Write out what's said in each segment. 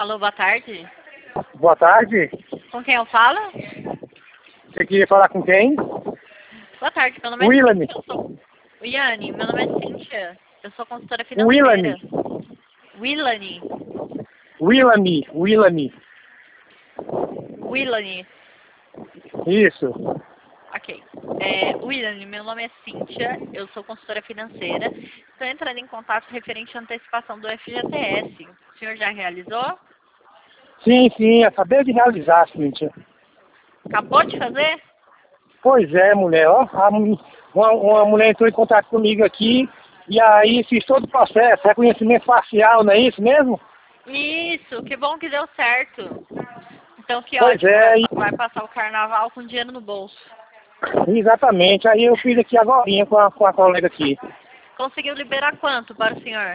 Alô, boa tarde. Boa tarde. Com quem eu falo? Você queria falar com quem? Boa tarde, meu nome é Willane. Cíntia. Iane, meu nome é Cíntia. Eu sou consultora Willane. financeira. Willane. Willane. Willane. Isso. Ok. Willane, meu nome é Cíntia. Eu sou consultora financeira. Estou entrando em contato referente à antecipação do FGTS. O senhor já realizou? Sim, acabei de realizar, Cíntia. Acabou de fazer? Pois é, mulher, ó. Uma mulher entrou em contato comigo aqui e aí fiz todo o processo, reconhecimento facial, não é isso mesmo? Isso, que bom que deu certo. Então, que Pois ótimo. é, Vai passar o carnaval com dinheiro no bolso. exatamente. Aí eu fiz aqui agorinha com a colega aqui. Conseguiu liberar quanto para o senhor?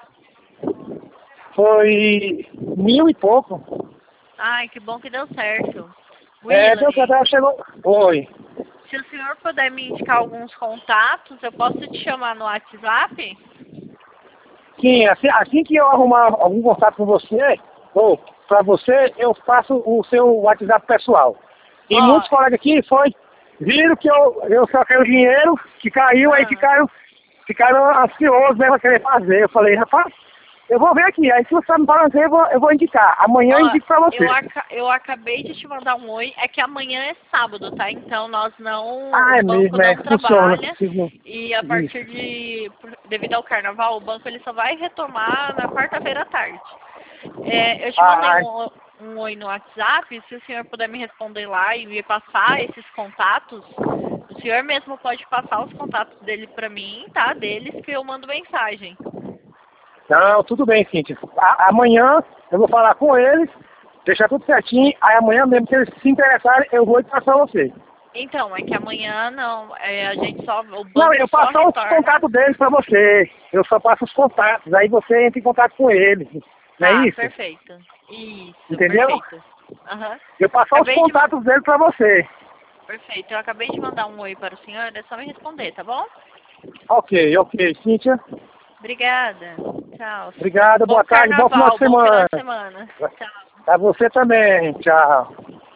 Foi 1.000 e pouco. Ai, que bom que deu certo. Deu que Willane, até chegou. Oi. se o senhor puder me indicar alguns contatos, eu posso te chamar no WhatsApp? Sim, assim que eu arrumar algum contato com você, ou para você, eu faço o seu WhatsApp pessoal. E Ó, muitos colegas aqui viram que eu saquei o dinheiro, que caiu, aí ficaram ansiosos, né, pra querer fazer. Eu falei, rapaz, eu vou ver aqui, aí se você me falar assim, eu vou indicar. Amanhã eu ó, indico pra você. eu acabei de te mandar um oi, é que amanhã é sábado, tá? Então nós não, Ah, o é banco mesmo, não funciona. trabalha Isso. e a partir devido ao carnaval, o banco ele só vai retomar na quarta-feira à tarde. Eu te mandei Ah, um oi no WhatsApp, se o senhor puder me responder lá e me passar esses contatos, o senhor mesmo pode passar os contatos dele pra mim, tá? Deles que eu mando mensagem. não, tudo bem, Cíntia. Amanhã eu vou falar com eles, deixar tudo certinho, aí amanhã mesmo, se eles se interessarem, eu vou passar você. Então, é que amanhã não, a gente só, o Não, banco eu só passo só os retorna. contatos deles pra você. Eu só passo os contatos, aí você entra em contato com eles. Não é Tá, isso? perfeito. Isso, Entendeu? perfeito. Aham. Eu passo só os Acabei de, contatos deles pra você. perfeito, eu acabei de mandar um oi para o senhor, é só me responder, tá bom? Ok, Cíntia. Obrigada. Tchau. Obrigado, Bom boa tarde, bom final de carnaval, bom final semana. de semana. Tchau. A você também, tchau.